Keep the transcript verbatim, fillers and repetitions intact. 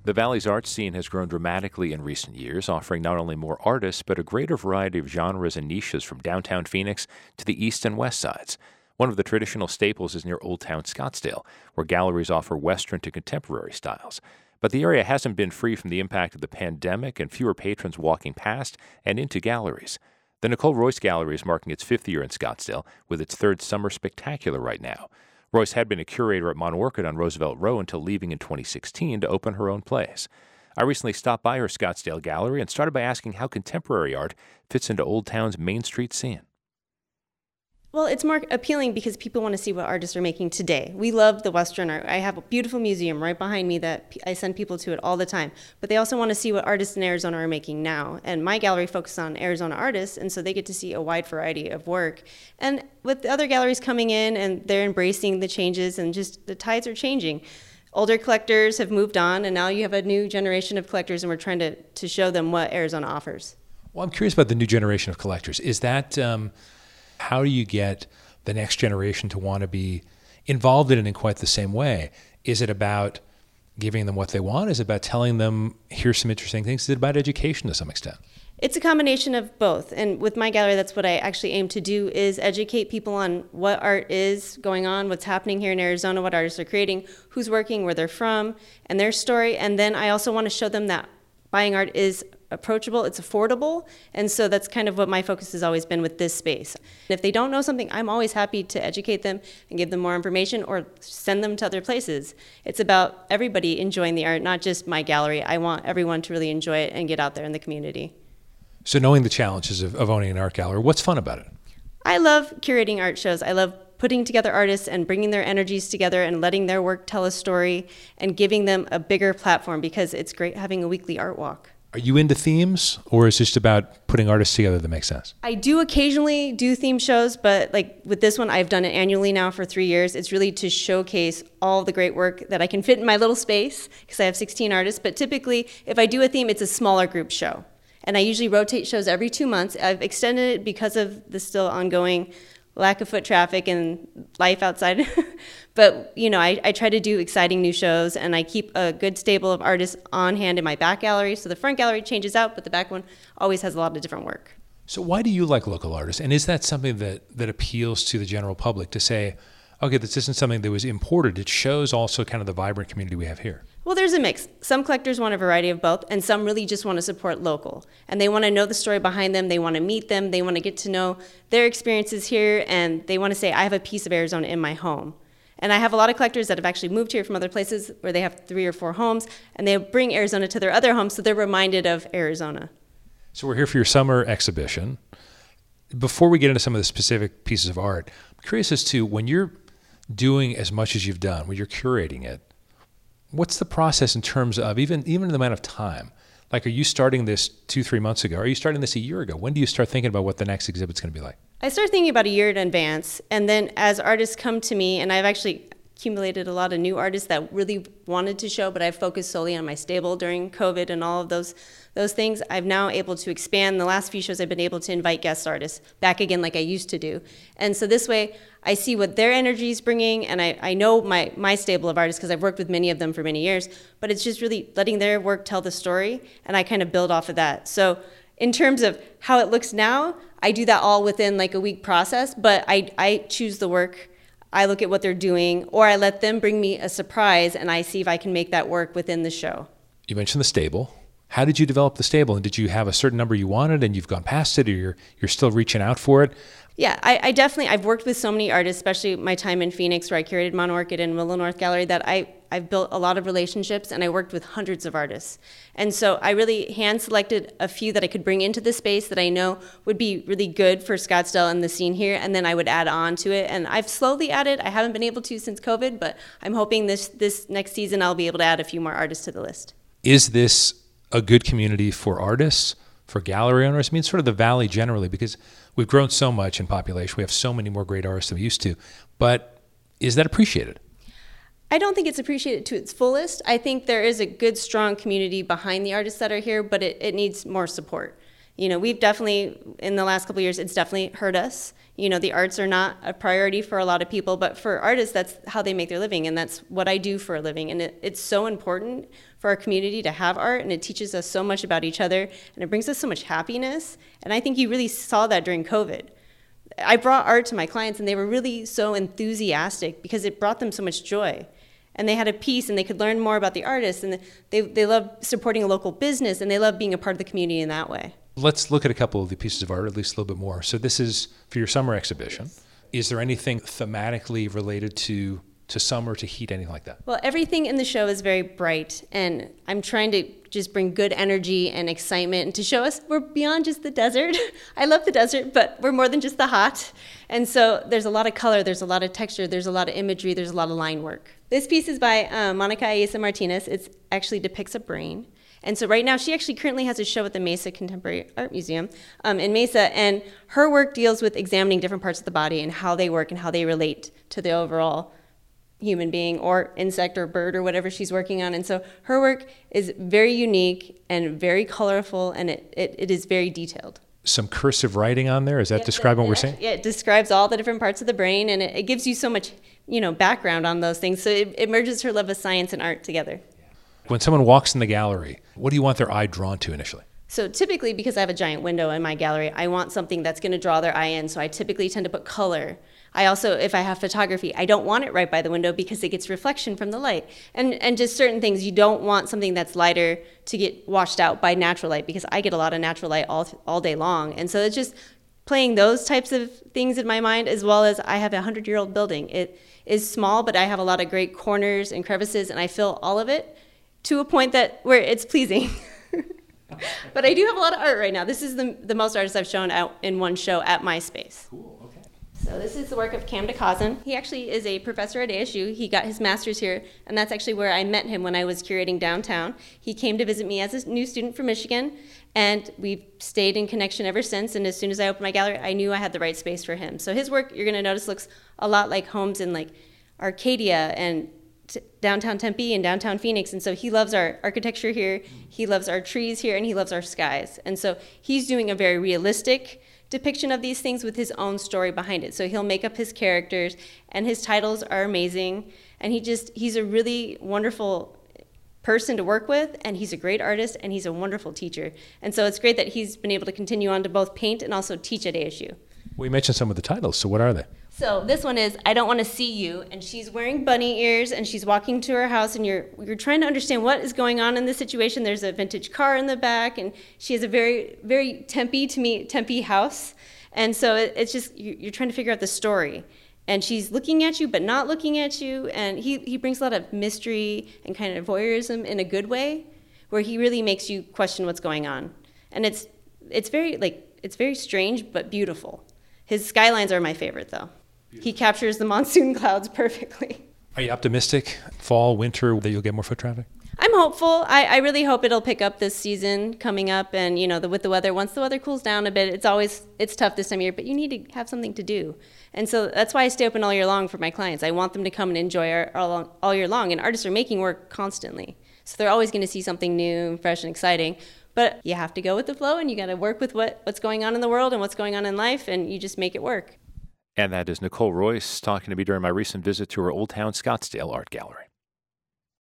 The Valley's art scene has grown dramatically in recent years, offering not only more artists, but a greater variety of genres and niches from downtown Phoenix to the east and west sides. One of the traditional staples is near Old Town Scottsdale, where galleries offer Western to contemporary styles. But the area hasn't been free from the impact of the pandemic and fewer patrons walking past and into galleries. The Nicole Royce Gallery is marking its fifth year in Scottsdale, with its third summer spectacular right now. Royce had been a curator at Mont Orchid on Roosevelt Row until leaving in twenty sixteen to open her own plays. I recently stopped by her Scottsdale gallery and started by asking how contemporary art fits into Old Town's Main Street scene. Well, it's more appealing because people want to see what artists are making today. We love the Western art. I have a beautiful museum right behind me that I send people to it all the time. But they also want to see what artists in Arizona are making now. And my gallery focuses on Arizona artists, and so they get to see a wide variety of work. And with the other galleries coming in, and they're embracing the changes, and just the tides are changing. Older collectors have moved on, and now you have a new generation of collectors, and we're trying to, to show them what Arizona offers. Well, I'm curious about the new generation of collectors. Is that... Um How do you get the next generation to want to be involved in it in quite the same way? Is it about giving them what they want? Is it about telling them, here's some interesting things? Is it about education to some extent? It's a combination of both. And with my gallery, that's what I actually aim to do, is educate people on what art is going on, what's happening here in Arizona, what artists are creating, who's working, where they're from, and their story. And then I also want to show them that buying art is approachable, it's affordable, and so that's kind of what my focus has always been with this space. If they don't know something, I'm always happy to educate them and give them more information or send them to other places. It's about everybody enjoying the art, not just my gallery. I want everyone to really enjoy it and get out there in the community. So knowing the challenges of, of owning an art gallery, what's fun about it? I love curating art shows. I love putting together artists and bringing their energies together and letting their work tell a story and giving them a bigger platform, because it's great having a weekly art walk. Are you into themes, or is it just about putting artists together that makes sense? I do occasionally do theme shows, but like with this one, I've done it annually now for three years. It's really to showcase all the great work that I can fit in my little space, because I have sixteen artists. But typically, if I do a theme, it's a smaller group show. And I usually rotate shows every two months. I've extended it because of the still ongoing lack of foot traffic and life outside. But, you know, I, I try to do exciting new shows, and I keep a good stable of artists on hand in my back gallery. So the front gallery changes out, but the back one always has a lot of different work. So why do you like local artists? And is that something that, that appeals to the general public to say, okay, this isn't something that was imported. It shows also kind of the vibrant community we have here? Well, there's a mix. Some collectors want a variety of both, and some really just want to support local. And they want to know the story behind them. They want to meet them. They want to get to know their experiences here, and they want to say, I have a piece of Arizona in my home. And I have a lot of collectors that have actually moved here from other places where they have three or four homes, and they bring Arizona to their other homes, so they're reminded of Arizona. So we're here for your summer exhibition. Before we get into some of the specific pieces of art, I'm curious as to when you're doing as much as you've done, when you're curating it, what's the process in terms of even, even the amount of time? Like, are you starting this two, three months ago? Are you starting this a year ago? When do you start thinking about what the next exhibit's going to be like? I start thinking about a year in advance, and then as artists come to me, and I've actually accumulated a lot of new artists that really wanted to show, but I've focused solely on my stable during COVID and all of those those things. I've now able to expand. The last few shows I've been able to invite guest artists back again like I used to do. And so this way, I see what their energy is bringing, and I, I know my, my stable of artists because I've worked with many of them for many years, but it's just really letting their work tell the story, and I kind of build off of that. So in terms of how it looks now, I do that all within like a week process, but I, I choose the work. I look at what they're doing, or I let them bring me a surprise, and I see if I can make that work within the show. You mentioned the stable. How did you develop the stable? And did you have a certain number you wanted and you've gone past it, or you're, you're still reaching out for it? Yeah, I, I definitely, I've worked with so many artists, especially my time in Phoenix where I curated Mont Orchid and Willow North Gallery, that I, I've built a lot of relationships, and I worked with hundreds of artists. And so I really hand-selected a few that I could bring into the space that I know would be really good for Scottsdale and the scene here, and then I would add on to it. And I've slowly added. I haven't been able to since COVID, but I'm hoping this, this next season I'll be able to add a few more artists to the list. Is this a good community for artists, for gallery owners? I mean, sort of the Valley generally, because we've grown so much in population. We have so many more great artists than we used to. But is that appreciated? I don't think it's appreciated to its fullest. I think there is a good, strong community behind the artists that are here, but it, it needs more support. You know, we've definitely, in the last couple of years, it's definitely hurt us. You You know, the arts are not a priority for a lot of people, but for artists, that's how they make their living, and that's what I do for a living. And it, it's so important for our community to have art, and it teaches us so much about each other, and it brings us so much happiness. And I think you really saw that during COVID. I brought art to my clients, and they were really so enthusiastic because it brought them so much joy. And they had a piece, and they could learn more about the artist, and they, they love supporting a local business, and they love being a part of the community in that way. Let's look at a couple of the pieces of art, at least a little bit more. So this is for your summer exhibition. Is there anything thematically related to, to summer, to heat, anything like that? Well, everything in the show is very bright, and I'm trying to just bring good energy and excitement and to show us we're beyond just the desert. I love the desert, but we're more than just the hot. And so there's a lot of color, there's a lot of texture, there's a lot of imagery, there's a lot of line work. This piece is by uh, Monica Ayesa Martinez. It actually depicts a brain. And so right now, she actually currently has a show at the Mesa Contemporary Art Museum um, in Mesa, and her work deals with examining different parts of the body and how they work and how they relate to the overall human being or insect or bird or whatever she's working on. And so her work is very unique and very colorful, and it, it, it is very detailed. Some cursive writing on there? Is that yeah, describing it, what we're saying? Yeah, it describes all the different parts of the brain, and it, it gives you so much, you know, background on those things. So it, it merges her love of science and art together. When someone walks in the gallery, what do you want their eye drawn to initially? So typically, because I have a giant window in my gallery, I want something that's going to draw their eye in. So I typically tend to put color. I also, if I have photography, I don't want it right by the window because it gets reflection from the light. And and just certain things, you don't want something that's lighter to get washed out by natural light, because I get a lot of natural light all all day long. And so it's just playing those types of things in my mind, as well as I have a hundred-year-old building. It is small, but I have a lot of great corners and crevices, and I fill all of it to a point that where it's pleasing. But I do have a lot of art right now. This is the, the most artists I've shown out in one show at my space. Cool, okay. So this is the work of Cam DeCausen. He actually is a professor at A S U. He got his master's here, and that's actually where I met him when I was curating downtown. He came to visit me as a new student from Michigan, and we've stayed in connection ever since. And as soon as I opened my gallery, I knew I had the right space for him. So his work, you're going to notice, looks a lot like homes in like Arcadia and downtown Tempe and downtown Phoenix. And so he loves our architecture here, he loves our trees here, and he loves our skies. And so he's doing a very realistic depiction of these things with his own story behind it. So he'll make up his characters, and his titles are amazing. And he just, he's a really wonderful person to work with, and he's a great artist, and he's a wonderful teacher. And so it's great that he's been able to continue on to both paint and also teach at A S U. We mentioned some of the titles, so what are they? So this one is I Don't Want to See You, and she's wearing bunny ears, and she's walking to her house, and you're you're trying to understand what is going on in this situation. There's a vintage car in the back, and she has a very, very Tempe, to me, Tempe house. And so it, it's just, you're trying to figure out the story. And she's looking at you, but not looking at you, and he, he brings a lot of mystery and kind of voyeurism in a good way, where he really makes you question what's going on. And it's it's very, like, it's very strange, but beautiful. His skylines are my favorite, though. He captures the monsoon clouds perfectly. Are you optimistic, fall, winter, that you'll get more foot traffic? I'm hopeful. I, I really hope it'll pick up this season coming up, and you know, the, with the weather, once the weather cools down a bit, it's always, it's tough this time of year, but you need to have something to do. And so that's why I stay open all year long for my clients. I want them to come and enjoy art all, all year long, and artists are making work constantly. So they're always going to see something new and fresh and exciting. But you have to go with the flow, and you got to work with what, what's going on in the world and what's going on in life, and you just make it work. And that is Nicole Royce talking to me during my recent visit to her Old Town Scottsdale Art Gallery.